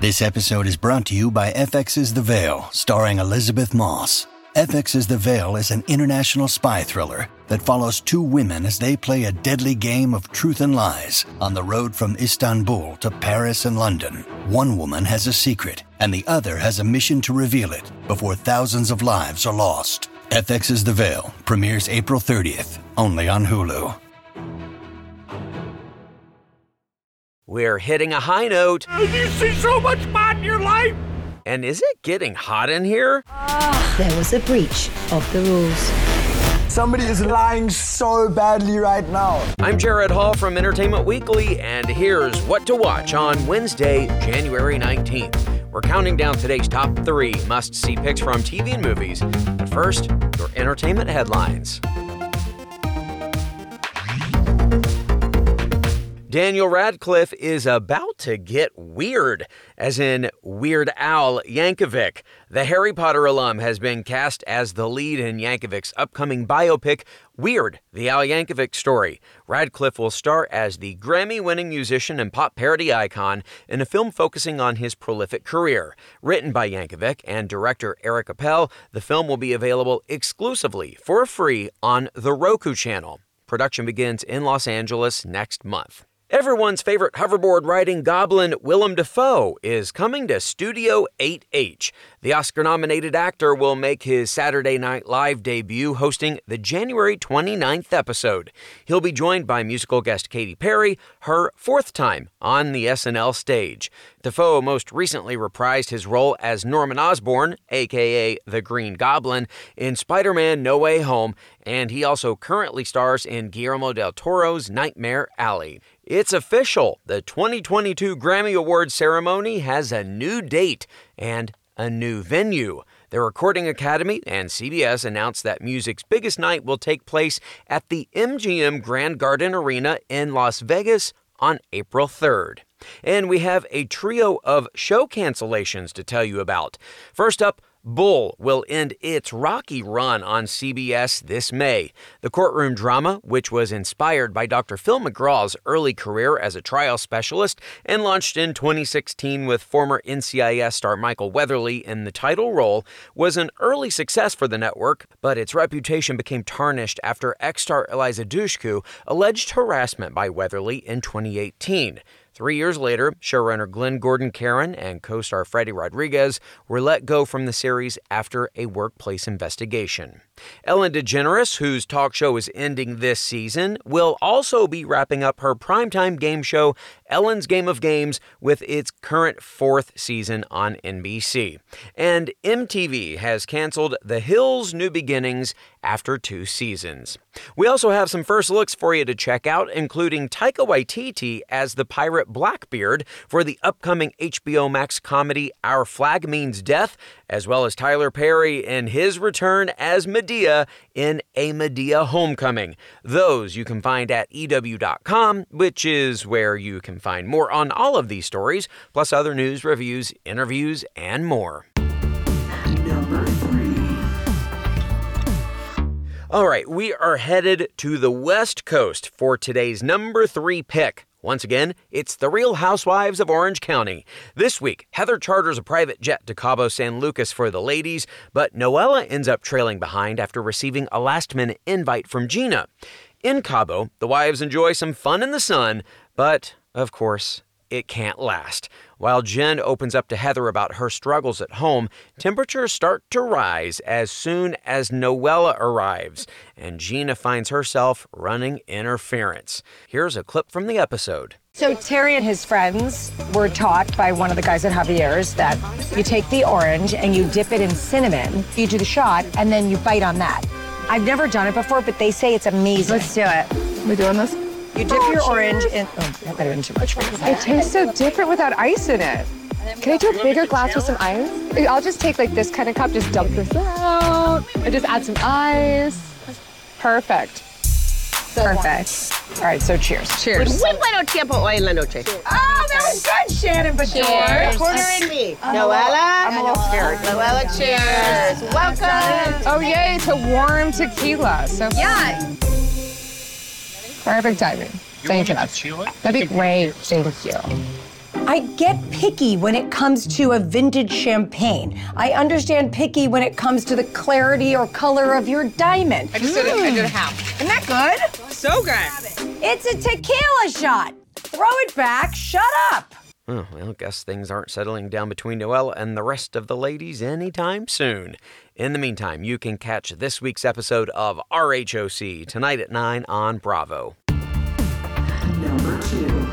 This episode is brought to you by FX's The Veil, starring Elizabeth Moss. FX's The Veil is an international spy thriller that follows two women as they play a deadly game of truth and lies on the road from Istanbul to Paris and London. One woman has a secret, and the other has a mission to reveal it before thousands of lives are lost. FX's The Veil premieres April 30th, only on Hulu. We're hitting a high note. You see so much mod in your life? And is it getting hot in here? There was a breach of the rules. Somebody is lying so badly right now. I'm Jared Hall from Entertainment Weekly, and here's what to watch on Wednesday, January 19th. We're counting down today's top 3 must-see picks from TV and movies. But first, your entertainment headlines. Daniel Radcliffe is about to get weird, as in Weird Al Yankovic. The Harry Potter alum has been cast as the lead in Yankovic's upcoming biopic, Weird, the Al Yankovic Story. Radcliffe will star as the Grammy-winning musician and pop parody icon in a film focusing on his prolific career. Written by Yankovic and director Eric Appel, the film will be available exclusively for free on the Roku channel. Production begins in Los Angeles next month. Everyone's favorite hoverboard riding goblin Willem Dafoe is coming to Studio 8H. The Oscar-nominated actor will make his Saturday Night Live debut hosting the January 29th episode. He'll be joined by musical guest Katy Perry, her 4th time on the SNL stage. Dafoe most recently reprised his role as Norman Osborn, a.k.a. the Green Goblin, in Spider-Man No Way Home, and he also currently stars in Guillermo del Toro's Nightmare Alley. It's official. The 2022 Grammy Awards ceremony has a new date and a new venue. The Recording Academy and CBS announced that music's biggest night will take place at the MGM Grand Garden Arena in Las Vegas on April 3rd. And we have a trio of show cancellations to tell you about. First up, Bull will end its rocky run on CBS this May. The courtroom drama, which was inspired by Dr. Phil McGraw's early career as a trial specialist and launched in 2016 with former NCIS star Michael Weatherly in the title role, was an early success for the network, but its reputation became tarnished after ex-star Eliza Dushku alleged harassment by Weatherly in 2018. 3 years later, showrunner Glenn Gordon Caron and co-star Freddie Rodriguez were let go from the series after a workplace investigation. Ellen DeGeneres, whose talk show is ending this season, will also be wrapping up her primetime game show, Ellen's Game of Games, with its current 4th season on NBC. And MTV has canceled The Hills: New Beginnings after 2 seasons. We also have some first looks for you to check out, including Taika Waititi as the pirate Blackbeard for the upcoming HBO Max comedy Our Flag Means Death, as well as Tyler Perry in his return as Medea in A Medea Homecoming. Those you can find at EW.com, which is where you can find more on all of these stories, plus other news, reviews, interviews, and more. Number 3. All right, we are headed to the West Coast for today's number 3 pick. Once again, it's The Real Housewives of Orange County. This week, Heather charters a private jet to Cabo San Lucas for the ladies, but Noella ends up trailing behind after receiving a last-minute invite from Gina. In Cabo, the wives enjoy some fun in the sun, but, of course, it can't last. While Jen opens up to Heather about her struggles at home, temperatures start to rise as soon as Noella arrives, and Gina finds herself running interference. Here's a clip from the episode. So Terry and his friends were taught by one of the guys at Javier's that you take the orange and you dip it in cinnamon, you do the shot, and then you bite on that. I've never done it before, but they say it's amazing. Let's do it. We doing this? You dip your orange in... Oh, that might have been too much for you. It tastes so different without ice in it. Can I do a bigger glass with some ice? I'll just take like this kind of cup, just dump this out, and just add some ice. Perfect. Perfect. All right, so cheers. Cheers. Muy bueno tiempo hoy en la noche. Oh, that was good, Shannon Bajor. Corner and me. Noella. I'm a little scared. Noella, cheers. Welcome. Oh, yay, to warm tequila. So Yeah. perfect timing. Thank you. That'd be great. Thank you. I get picky when it comes to a vintage champagne. I understand picky when it comes to the clarity or color of your diamond. I did a half. Isn't that good? So good. It's a tequila shot. Throw it back. Shut up. Oh, well, guess things aren't settling down between Noelle and the rest of the ladies anytime soon. In the meantime, you can catch this week's episode of RHOC tonight at 9 on Bravo. Number 2.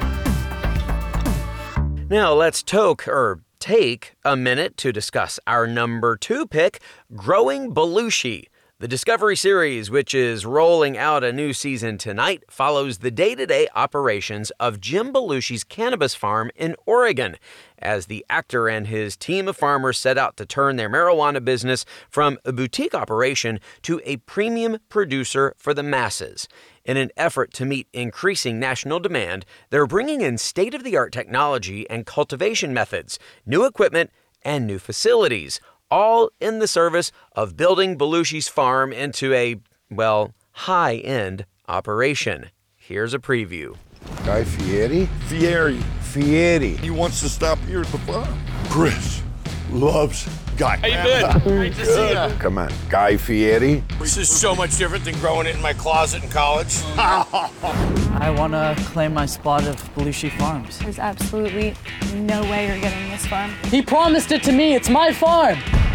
Now let's take a minute to discuss our number 2 pick, Growing Belushi. The Discovery series, which is rolling out a new season tonight, follows the day-to-day operations of Jim Belushi's cannabis farm in Oregon, as the actor and his team of farmers set out to turn their marijuana business from a boutique operation to a premium producer for the masses. In an effort to meet increasing national demand, they're bringing in state-of-the-art technology and cultivation methods, new equipment, and new facilities, all in the service of building Belushi's farm into a, well, high-end operation. Here's a preview. Guy Fieri? Fieri. He wants to stop here at the farm. Chris loves Guy. How you been? Great to see you. Come on, Guy Fieri. This is so much different than growing it in my closet in college. I want to claim my spot of Belushi Farms. There's absolutely no way you're getting this farm. He promised it to me. It's my farm.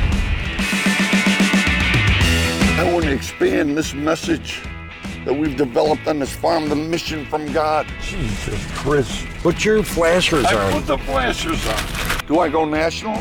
I want to expand this message that we've developed on this farm, the mission from God. Jesus, Chris. Put your flashers on. I put the flashers on. Do I go national?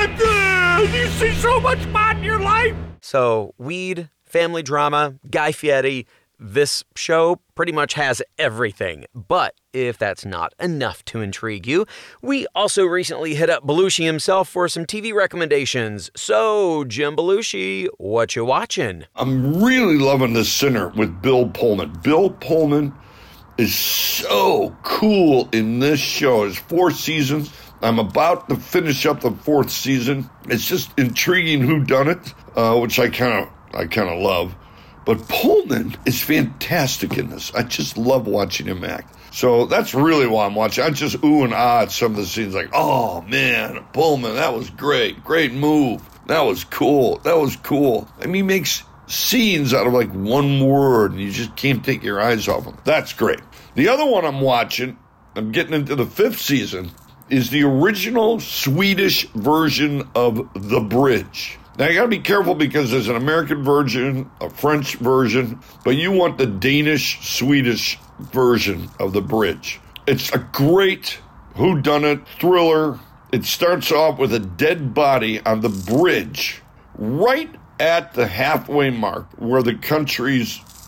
You see so much pot in your life? So, weed, family drama, Guy Fieri, this show pretty much has everything. But if that's not enough to intrigue you, we also recently hit up Belushi himself for some TV recommendations. So, Jim Belushi, what you watching? I'm really loving The Sinner with Bill Pullman. Bill Pullman is so cool in this show. It's 4 seasons. I'm about to finish up the 4th season. It's just intriguing whodunit, which I kind of love. But Pullman is fantastic in this. I just love watching him act. So that's really why I'm watching. I just ooh and ah at some of the scenes, like, oh man, Pullman, that was great. Great move. That was cool. That was cool. I mean, he makes scenes out of like one word, and you just can't take your eyes off him. That's great. The other one I'm watching, I'm getting into the 5th season, is the original Swedish version of The Bridge. Now, you got to be careful because there's an American version, a French version, but you want the Danish-Swedish version of The Bridge. It's a great whodunit thriller. It starts off with a dead body on the bridge right at the halfway mark where the country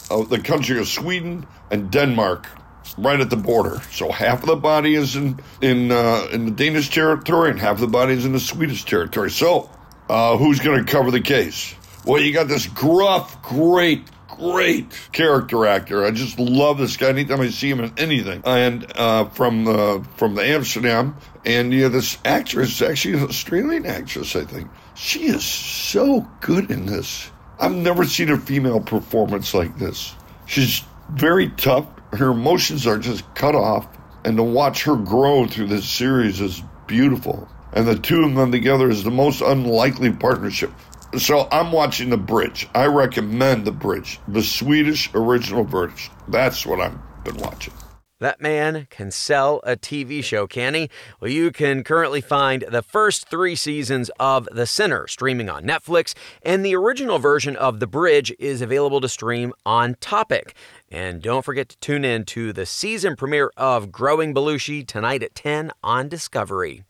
of Sweden and Denmark, right at the border. So half of the body is in the Danish territory and half of the body is in the Swedish territory. So who's going to cover the case? Well, you got this gruff, great character actor. I just love this guy anytime I see him in anything. And from the Amsterdam, and you have this actress, actually an Australian actress, I think. She is so good in this. I've never seen a female performance like this. She's very tough. Her emotions are just cut off, and to watch her grow through this series is beautiful. And the two of them together is the most unlikely partnership. So I'm watching The Bridge. I recommend The Bridge, the Swedish original version. That's what I've been watching. That man can sell a TV show, can he? Well, you can currently find the first 3 seasons of The Sinner streaming on Netflix, and the original version of The Bridge is available to stream on Topic. And don't forget to tune in to the season premiere of Growing Belushi tonight at 10 on Discovery.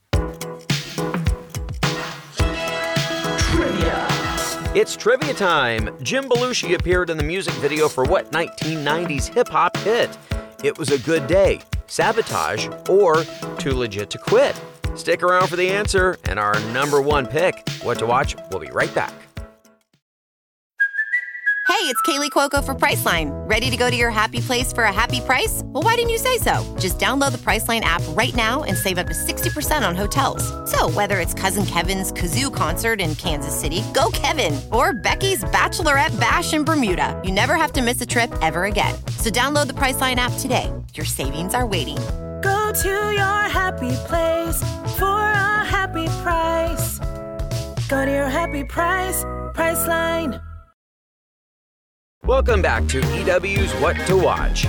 It's trivia time. Jim Belushi appeared in the music video for what 1990s hip-hop hit? It Was a Good Day, Sabotage, or Too Legit to Quit? Stick around for the answer and our number 1 pick. What to watch? We'll be right back. Hey, it's Kaylee Cuoco for Priceline. Ready to go to your happy place for a happy price? Well, why didn't you say so? Just download the Priceline app right now and save up to 60% on hotels. So whether it's Cousin Kevin's Kazoo Concert in Kansas City, go Kevin, or Becky's Bachelorette Bash in Bermuda, you never have to miss a trip ever again. So download the Priceline app today. Your savings are waiting. Go to your happy place for a happy price. Go to your happy price, Priceline. Welcome back to EW's What to Watch.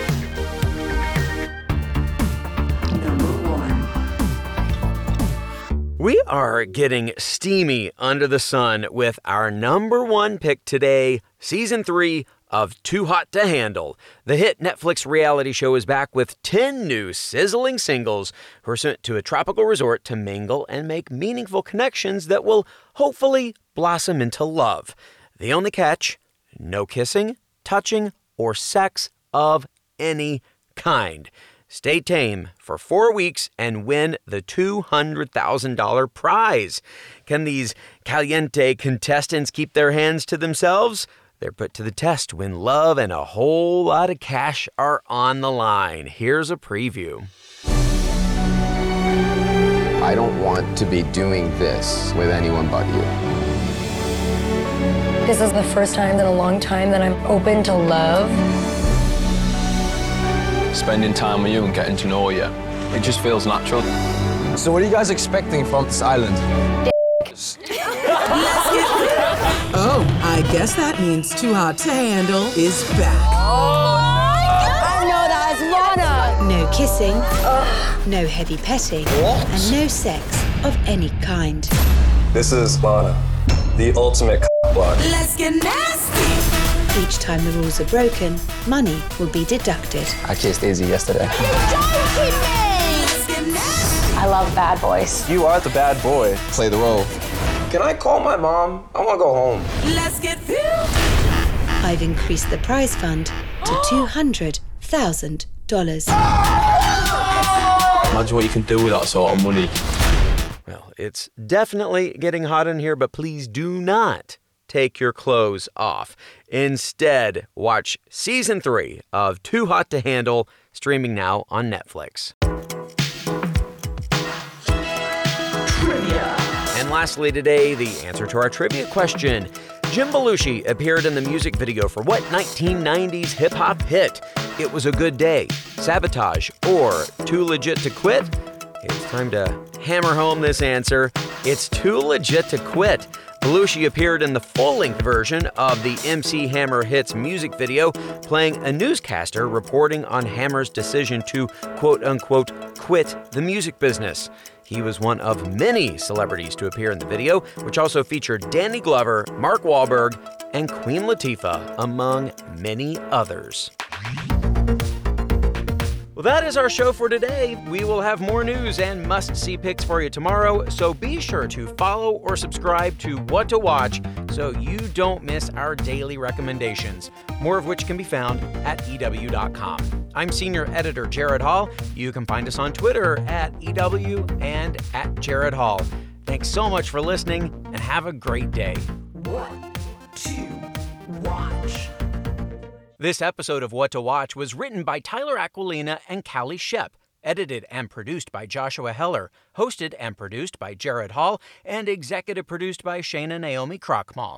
We are getting steamy under the sun with our number one pick today, Season 3 of Too Hot to Handle. The hit Netflix reality show is back with 10 new sizzling singles who are sent to a tropical resort to mingle and make meaningful connections that will hopefully blossom into love. The only catch, no kissing, touching, or sex of any kind. Stay tame for 4 weeks and win the $200,000 prize. Can these caliente contestants keep their hands to themselves? They're put to the test when love and a whole lot of cash are on the line. Here's a preview. I don't want to be doing this with anyone but you. This is the first time in a long time that I'm open to love. Spending time with you and getting to know you, it just feels natural. So what are you guys expecting from this island? Oh, I guess that means Too Hot to Handle is back. I know that, Lana. No kissing, no heavy petting, and no sex of any kind. This is Lana, the ultimate block. Let's get nasty. Each time the rules are broken, money will be deducted. I kissed Izzy yesterday. I love bad boys. You are the bad boy. Play the role. Can I call my mom? I want to go home. Let's get real. I've increased the prize fund to $200,000. Imagine what you can do with that sort of money. Well, it's definitely getting hot in here, but please do not take your clothes off. Instead, watch Season 3 of Too Hot to Handle, streaming now on Netflix. Trivia. And lastly today, the answer to our trivia question. Jim Belushi appeared in the music video for what 1990s hip-hop hit? It Was a Good Day, Sabotage, or Too Legit to Quit? It's time to hammer home this answer. It's Too Legit to Quit. Belushi appeared in the full-length version of the MC Hammer Hits music video, playing a newscaster reporting on Hammer's decision to, quote-unquote, quit the music business. He was one of many celebrities to appear in the video, which also featured Danny Glover, Mark Wahlberg, and Queen Latifah, among many others. Well, that is our show for today. We will have more news and must-see picks for you tomorrow, so be sure to follow or subscribe to What to Watch so you don't miss our daily recommendations, more of which can be found at EW.com. I'm Senior Editor Jared Hall. You can find us on Twitter at EW and at Jared Hall. Thanks so much for listening, and have a great day. What to watch? This episode of What to Watch was written by Tyler Aquilina and Callie Shep, edited and produced by Joshua Heller, hosted and produced by Jared Hall, and executive produced by Shayna Naomi Krochmal.